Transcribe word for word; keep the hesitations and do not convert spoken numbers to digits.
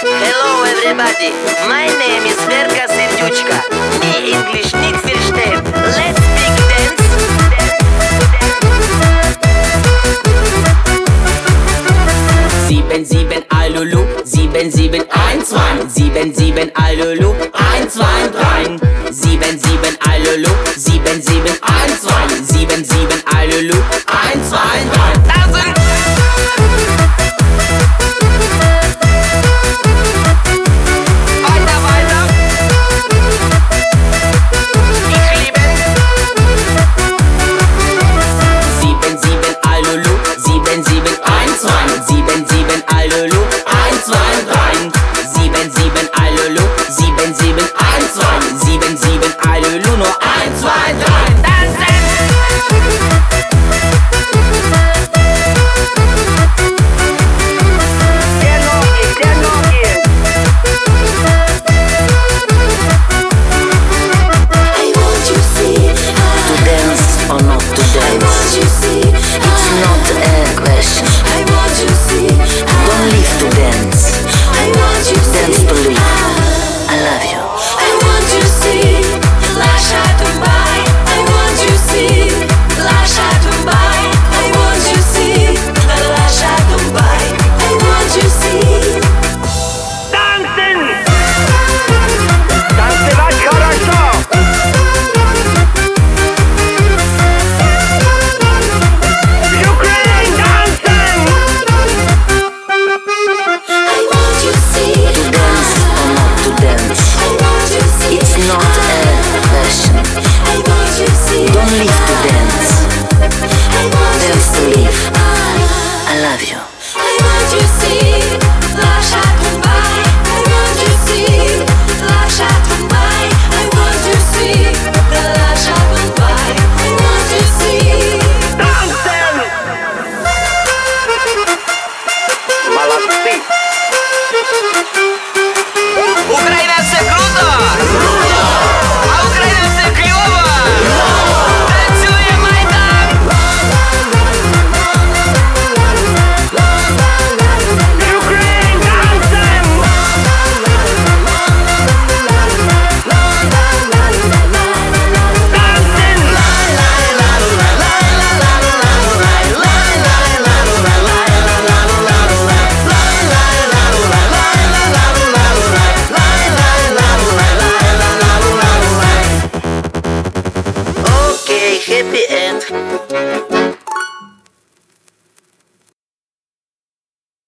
Hello everybody, my name is Verka Serdyuchka. Me English nicht verstehen. Let's speak dance. Sieben, sieben, Alulu, sieben, sieben, eins, zwei, sieben, sieben, Alulu, eins, zwei, drei, sieben, sieben, Alulu, sieben, sieben, eins, zwei, sieben, sieben, Alulu, eins, zwei, drei.